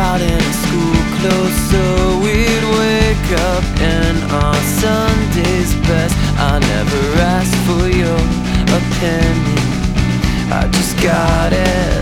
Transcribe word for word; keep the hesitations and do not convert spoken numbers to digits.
out in school clothes so we'd wake up in our Sunday's best. I never asked for your opinion, I just got it.